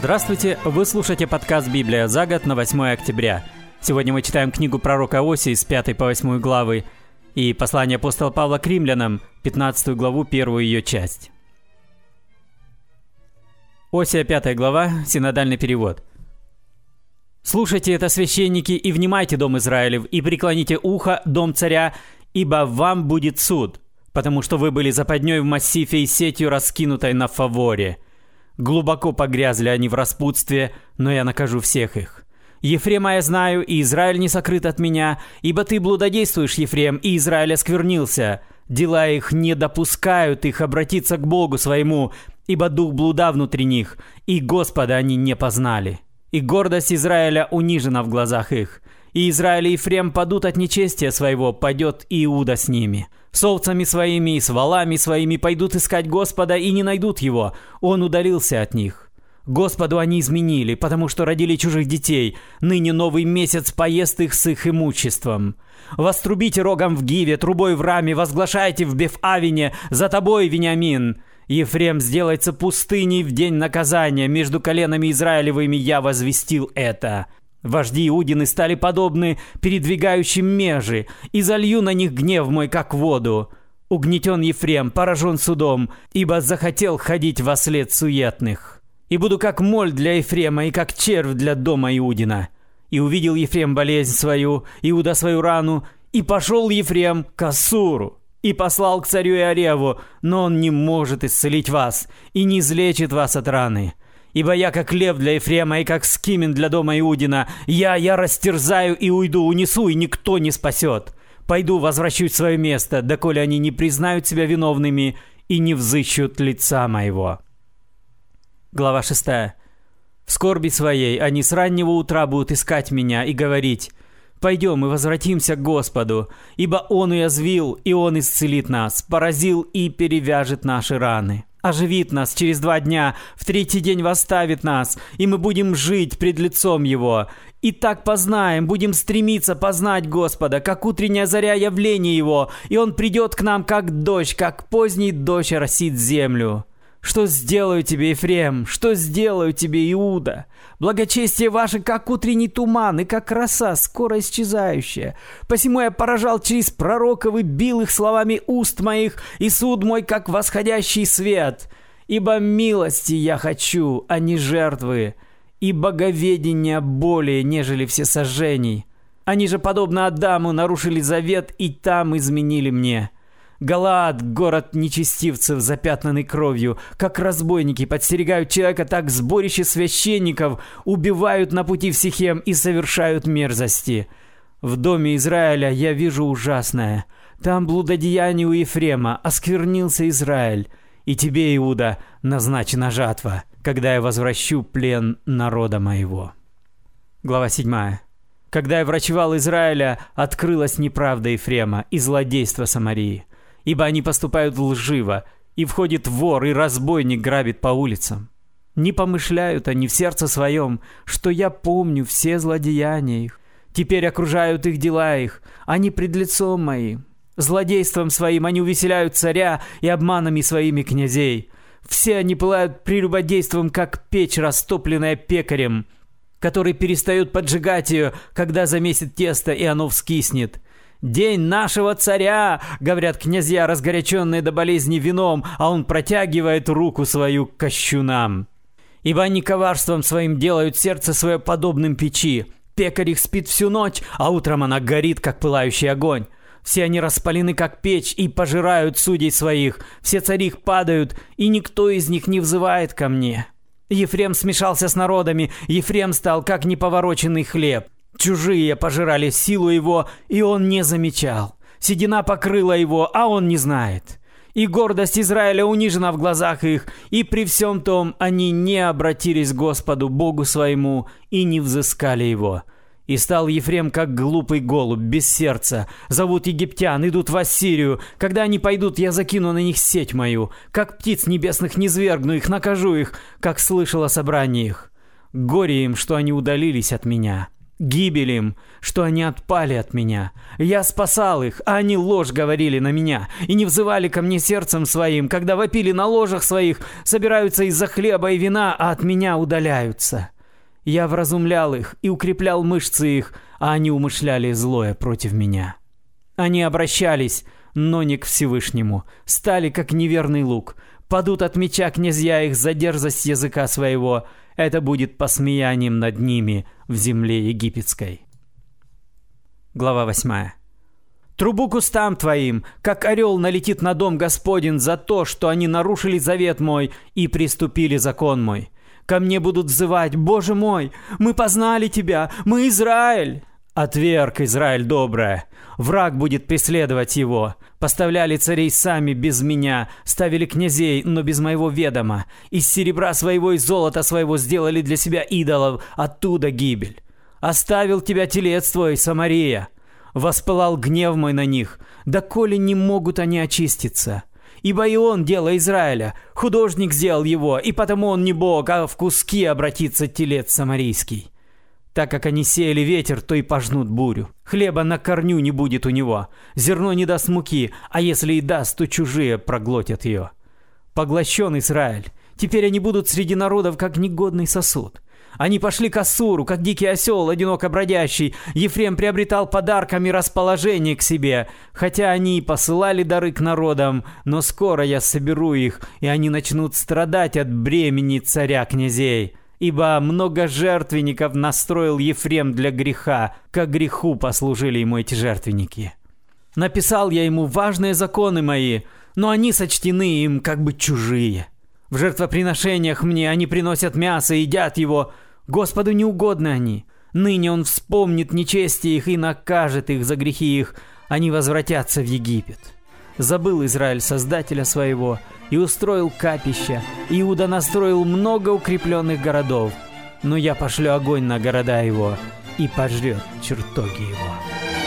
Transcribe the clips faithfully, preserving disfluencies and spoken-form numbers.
Здравствуйте! Вы слушаете подкаст «Библия за год» на восьмое октября. Сегодня мы читаем книгу пророка Осии с пятой по восьмую главы и послание апостола Павла к римлянам, пятнадцатую главу, первую ее часть. Осия, пятая глава, синодальный перевод. «Слушайте это, священники, и внимайте, дом Израилев, и преклоните ухо, дом царя, ибо вам будет суд, потому что вы были западней в массифе и сетью, раскинутой на фаворе. Глубоко погрязли они в распутстве, но я накажу всех их. Ефрема я знаю, и Израиль не сокрыт от меня, ибо ты блудодействуешь, Ефрем, и Израиль осквернился. Дела их не допускают их обратиться к Богу своему, ибо дух блуда внутри них, и Господа они не познали. И гордость Израиля унижена в глазах их. И Израиль и Ефрем падут от нечестия своего, падет и Иуда с ними. С овцами своими и с волами своими пойдут искать Господа и не найдут его. Он удалился от них. Господу они изменили, потому что родили чужих детей. Ныне новый месяц поест их с их имуществом. Вострубите рогом в Гиве, трубой в Раме, возглашайте в Беф-Авине, за тобой, Вениамин. Ефрем сделается пустыней в день наказания, между коленами Израилевыми я возвестил это. Вожди Иудины стали подобны передвигающим межи, и залью на них гнев мой, как воду. Угнетен Ефрем, поражен судом, ибо захотел ходить вослед суетных. И буду как моль для Ефрема, и как червь для дома Иудина. И увидел Ефрем болезнь свою, Иуда свою рану, и пошел Ефрем к Ассуру, и послал к царю Иореву, но он не может исцелить вас, и не излечит вас от раны. Ибо я как лев для Ефрема и как скимин для дома Иудина. Я, я растерзаю и уйду, унесу, и никто не спасет. Пойду, возвращусь в свое место, доколе они не признают себя виновными и не взыщут лица моего». Глава шестая. «В скорби своей они с раннего утра будут искать меня и говорить: пойдем и возвратимся к Господу, ибо Он уязвил, и Он исцелит нас, поразил и перевяжет наши раны. Оживит нас через два дня, в третий день восставит нас, и мы будем жить пред лицом Его. И так познаем, будем стремиться познать Господа, как утренняя заря явления Его, и Он придет к нам, как дождь, как поздний дождь оросит землю. Что сделаю тебе, Ефрем? Что сделаю тебе, Иуда? Благочестие ваше, как утренний туман, и как роса, скоро исчезающая. Посему я поражал через пророков и бил их словами уст моих, и суд мой, как восходящий свет. Ибо милости я хочу, а не жертвы, и боговедения более, нежели всесожжений. Они же, подобно Адаму, нарушили завет, и там изменили мне. Галаад, город нечестивцев, запятнанный кровью, как разбойники подстерегают человека, так сборище священников убивают на пути в Сихем и совершают мерзости. В доме Израиля я вижу ужасное. Там блудодеяние у Ефрема, осквернился Израиль. И тебе, Иуда, назначена жатва, когда я возвращу плен народа моего». Глава седьмая. «Когда я врачевал Израиля, открылась неправда Ефрема и злодейство Самарии. Ибо они поступают лживо, и входит вор, и разбойник грабит по улицам. Не помышляют они в сердце своем, что я помню все злодеяния их. Теперь окружают их дела их, они пред лицом моим. Злодейством своим они увеселяют царя и обманами своими князей. Все они пылают прелюбодейством, как печь, растопленная пекарем, который перестает поджигать ее, когда замесит тесто, и оно вскиснет. «День нашего царя!» — говорят князья, разгоряченные до болезни вином, а он протягивает руку свою к кощунам. Ибо они коварством своим делают сердце свое подобным печи. Пекарь их спит всю ночь, а утром она горит, как пылающий огонь. Все они распалены, как печь, и пожирают судей своих. Все цари их падают, и никто из них не взывает ко мне. Ефрем смешался с народами, Ефрем стал, как неповороченный хлеб. Чужие пожирали силу его, и он не замечал. Седина покрыла его, а он не знает. И гордость Израиля унижена в глазах их, и при всем том они не обратились к Господу, Богу своему, и не взыскали его. И стал Ефрем, как глупый голубь, без сердца. Зовут египтян, идут в Ассирию. Когда они пойдут, я закину на них сеть мою. Как птиц небесных низвергну их, накажу их, как слышал о собрании их. Горе им, что они удалились от меня. Гибель им, что они отпали от меня. Я спасал их, а они ложь говорили на меня, и не взывали ко мне сердцем своим, когда вопили на ложах своих, собираются из-за хлеба и вина, а от меня удаляются. Я вразумлял их и укреплял мышцы их, а они умышляли злое против меня. Они обращались, но не к Всевышнему, стали как неверный лук, падут от меча князья их за дерзость языка своего. Это будет посмеянием над ними в земле египетской. Глава восьмая. Трубу к устам твоим, как орел налетит на дом Господень за то, что они нарушили завет мой и приступили закон мой. Ко мне будут взывать: Боже мой, мы познали тебя, мы Израиль. Отверг, Израиль доброе. Враг будет преследовать его. Поставляли царей сами без меня, ставили князей, но без моего ведома. Из серебра своего и золота своего сделали для себя идолов, оттуда гибель. Оставил тебя телец твой, Самария. Воспылал гнев мой на них, доколе не могут они очиститься. Ибо и он дело Израиля, художник сделал его, и потому он не Бог, а в куски обратится телец самарийский. Так как они сеяли ветер, то и пожнут бурю. Хлеба на корню не будет у него. Зерно не даст муки, а если и даст, то чужие проглотят ее. Поглощен Израиль. Теперь они будут среди народов, как негодный сосуд. Они пошли к Ассуру, как дикий осел, одиноко бродящий. Ефрем приобретал подарками расположение к себе. Хотя они и посылали дары к народам, но скоро я соберу их, и они начнут страдать от бремени царя князей. Ибо много жертвенников настроил Ефрем для греха, ко греху послужили ему эти жертвенники. Написал я ему важные законы мои, но они сочтены им как бы чужие. В жертвоприношениях мне они приносят мясо и едят его. Господу не угодны они. Ныне он вспомнит нечестие их и накажет их за грехи их. Они возвратятся в Египет. Забыл Израиль Создателя своего и устроил капища. Иуда настроил много укрепленных городов. Но я пошлю огонь на города его и пожрет чертоги его.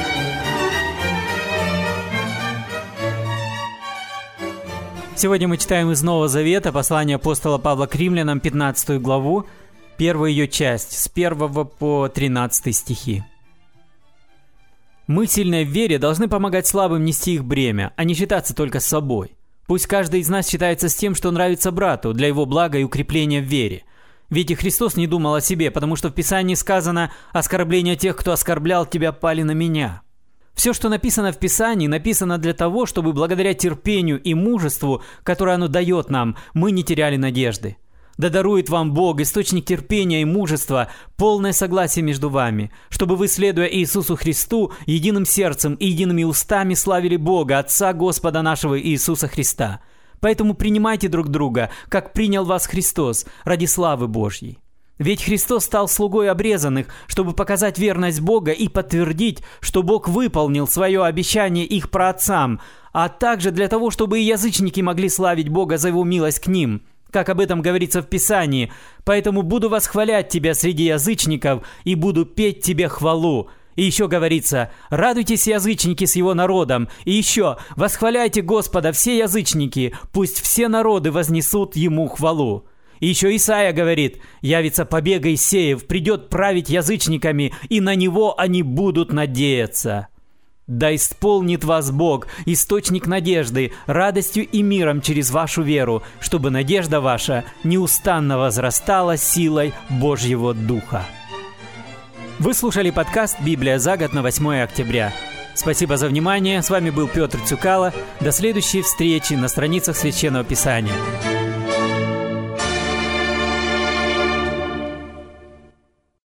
Сегодня мы читаем из Нового Завета послание апостола Павла к римлянам, пятнадцатую главу, первую ее часть, с первого по тринадцатый стихи. Мы, сильные в вере, должны помогать слабым нести их бремя, а не считаться только с собой. Пусть каждый из нас считается с тем, что нравится брату, для его блага и укрепления в вере. Ведь и Христос не думал о себе, потому что в Писании сказано: «Оскорбления тех, кто оскорблял тебя, пали на меня». Все, что написано в Писании, написано для того, чтобы благодаря терпению и мужеству, которое оно дает нам, мы не теряли надежды. Да дарует вам Бог, источник терпения и мужества, полное согласие между вами, чтобы вы, следуя Иисусу Христу, единым сердцем и едиными устами славили Бога, Отца Господа нашего Иисуса Христа. Поэтому принимайте друг друга, как принял вас Христос, ради славы Божьей. Ведь Христос стал слугой обрезанных, чтобы показать верность Бога и подтвердить, что Бог выполнил свое обещание их праотцам, а также для того, чтобы и язычники могли славить Бога за Его милость к ним, как об этом говорится в Писании. «Поэтому буду восхвалять тебя среди язычников и буду петь тебе хвалу». И еще говорится: «Радуйтесь, язычники, с его народом». И еще: «Восхваляйте Господа, все язычники, пусть все народы вознесут ему хвалу». И еще Исаия говорит: «Явится побега Иссеев, придет править язычниками, и на него они будут надеяться». Да исполнит вас Бог, источник надежды, радостью и миром через вашу веру, чтобы надежда ваша неустанно возрастала силой Божьего Духа. Вы слушали подкаст «Библия за год» на восьмое октября. Спасибо за внимание. С вами был Петр Цюкало. До следующей встречи на страницах Священного Писания.